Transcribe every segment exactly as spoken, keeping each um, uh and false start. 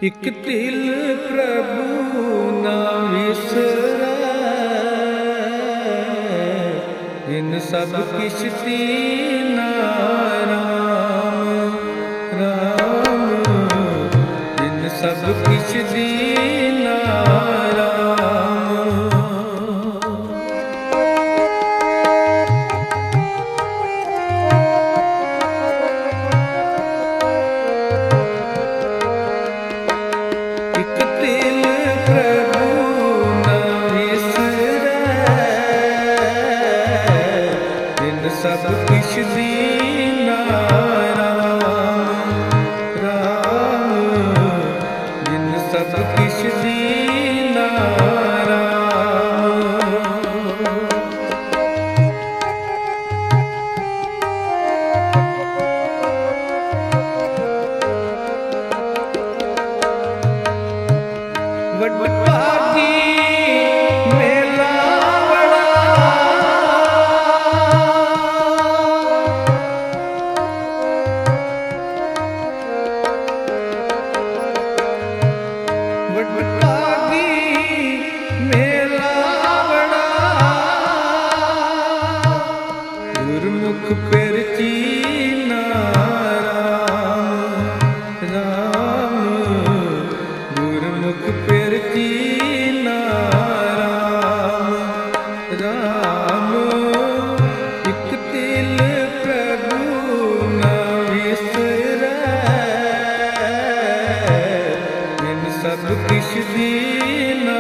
ਇਕ ਤਿਲ ਪ੍ਰਭੂ ਨਾ ਵਿਸਰੈ, ਇਨ ਸਭ ਕਿਛ ਦੀਨਾ ਰਾਮ ਰਾਮ, ਇਨ ਸਭ ਕਿਛ ਦੀਨਾ ਸਭ ਕਿਛ ਦੀਨਾ ਰਾਮ ਰਾਮ, ਜਿਨ ਸਭ ਕਿਛ ਦੀਨਾ ਰਾਮ। ਵੱਡ ਭਾਗੀ ਗੁਰਮੁਖ ਪਿਰ ਚੀਨਾ ਰਾਮ ਰਾਮ, ਗੁਰਮੁਖ ਪਿਰ ਚੀਨਾ ਰਾਮ ਰਾਮ। ਇਕ ਤਿਲ ਪ੍ਰਭੂ ਨਾ ਵਿਸਰੈ, ਇਨ ਸਭ ਕਿਛ ਦੀਨਾ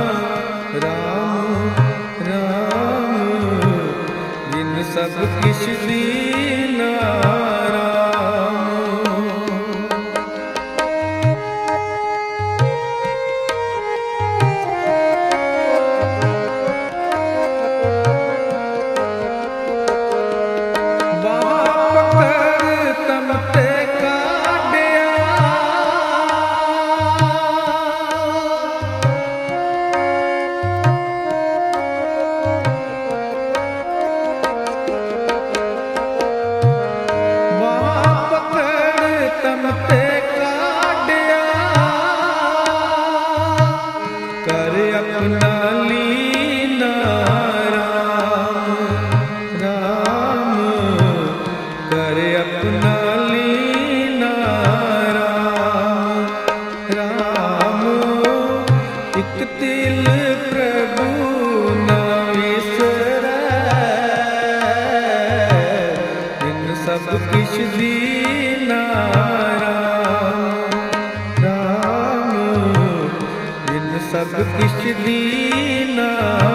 ਰਾਮ ਰਾਮ, ਜਿਨ ਸਭ ਕਿਛ ਦੀਨਾ ਰਾਮ। ਬਾਹ ਪਕੜ ਤਨ ਤੇ ਕਾਢਿਆ, ਤਨ ਤੇ ਕਾਢਿਆ, ਕਰ ਆਪਣਾ ਲੀਨਾ ਰਾਮ ਰਾਮ, ਕਰ ਆਪਣਾ ਲੀਨਾ ਰਾਮ ਰਾਮ। ਇਕ ਤਿਲ ਪ੍ਰਭੂ ਨਾ ਵਿਸਰੈ, ਇਨ ਸਭ ਕਿਛ ਦੀਨਾ ਸਭ ਕਿਛ ਦੀਨਾ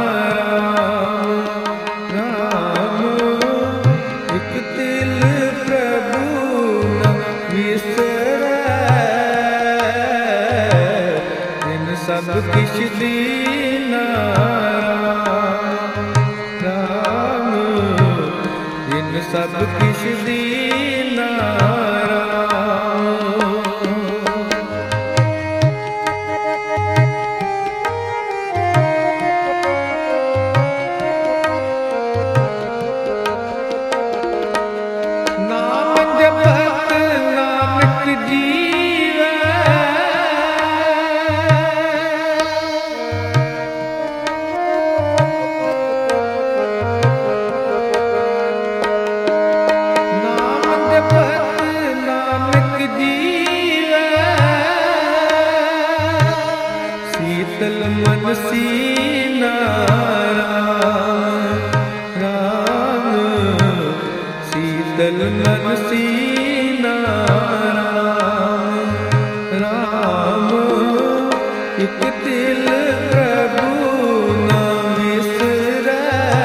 ਰਾਮ ਰਾਮ। ਇਕ ਤਿਲ ਪ੍ਰਭੂ ਨਾ ਵਿਸਰੈ, ਇਨ ਸਭ ਕਿਛ ਦੀਨਾ ਰਾਮ ਰਾਮ, ਇਨ ਸਭ ਕਿਛ ਦੀਨਾ ਰਾਮ। ਸ਼ੀਤਲ ਮਨ ਸੀਨਾ ਰਾਮ ਰਾਮ, ਸ਼ੀਤਲ ਮਨ ਸੀਨਾ ਰਾਮ ਰਾਮ। ਇਕ ਤਿਲ ਪ੍ਰਭੂ ਨਾ ਵਿਸਰੈ,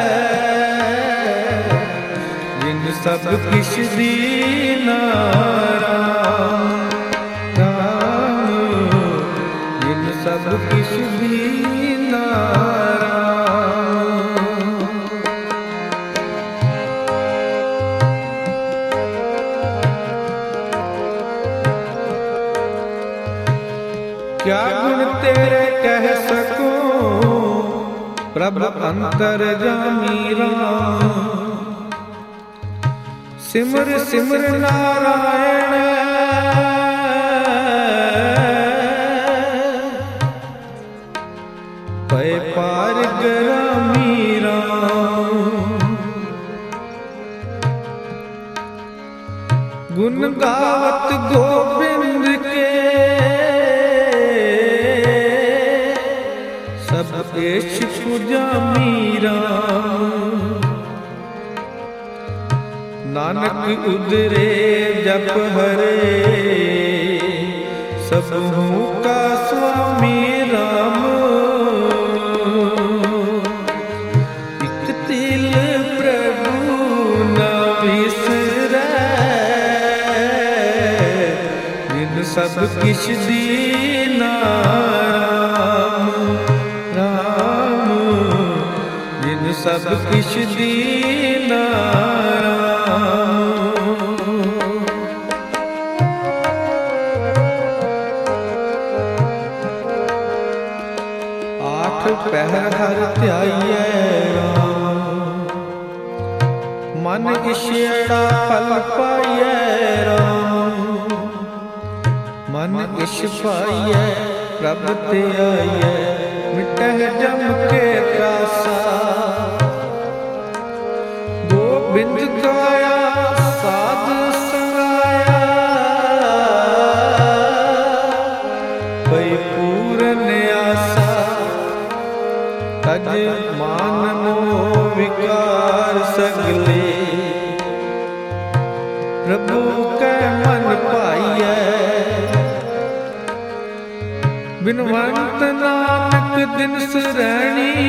ਜਿਨ ਸਭ ਕਿਛ ਦੀਨਾ ਰਾਮ ਰਾਮ, ਜਿਨ ਸਭ ਕਿਛ ਦੀਨਾ ਰਾਮ। ਕਿਆ ਗੁਣ ਤੇਰੇ ਕਹਿ ਸਕੂੰ, ਪ੍ਰਭ ਅੰਤਰਜਾਮੀ ਰਾਮ। ਸਿਮਰ ਸਿਮਰ ਨਾਰਾਇਣ गावत गोविंद के सब एश पूजा मीरा। नानक उदरे जप हरे सबहू का स्वामी राम। एक तिल प्रभु न विसरै जिन सब किछ दीना। राम जिन सब किछ दीना। पहर हर ध्याइयै राम मन इछड़ा फल पाइयै राम। मन इछ पाइयै प्रभ ते आइयै मिटह जम के प्यासा। गोबिंद गाया साध संगाया भई पूरन आसा। तज मान मोह विकार सगले प्रभु कै मन पाइयै। बिनवंत नानक दिन सरैणी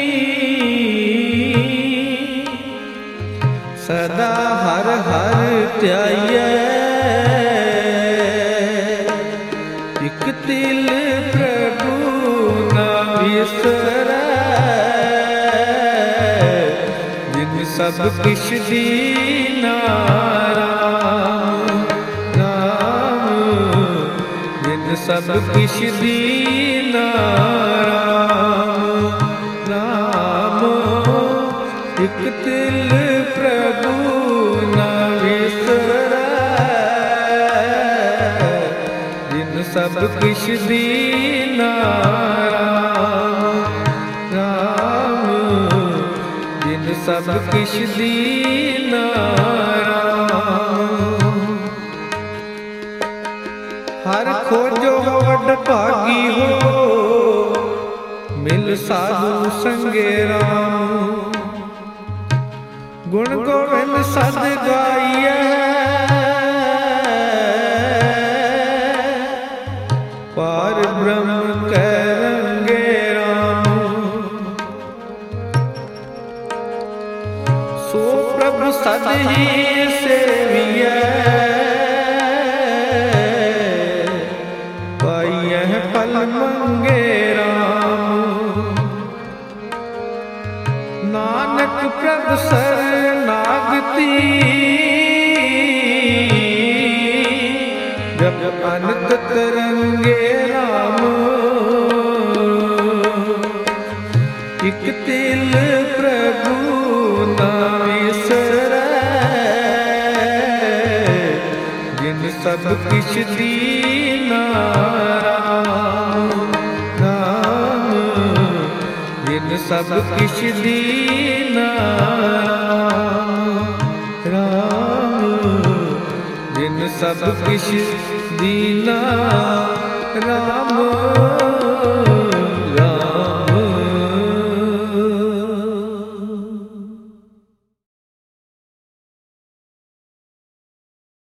सदा हर हर ध्याइयै। एक तिल प्रभु न विसरै सब किछ दीना। राम राम जिन सब किछ दीना। राम राम एक तिल प्रभु न विसरै जिन सब किछ दीना। सब किछ दीना। हर खोजो वड भागी हो मिल साधु संगे राम। गुण गोविंद सद गाइयै पार ब्रह्म कै रंगे। सो प्रभु सद ही सेवियै पाइयै फल मंगे राम। नानक प्रभु शरणागति जब अनंत तरंगे राम। एक तिल प्रभु न विसरै जिन सब किछ दीना। राम जिन सब किछ दीना। राम जिन सब किछ दीना। राम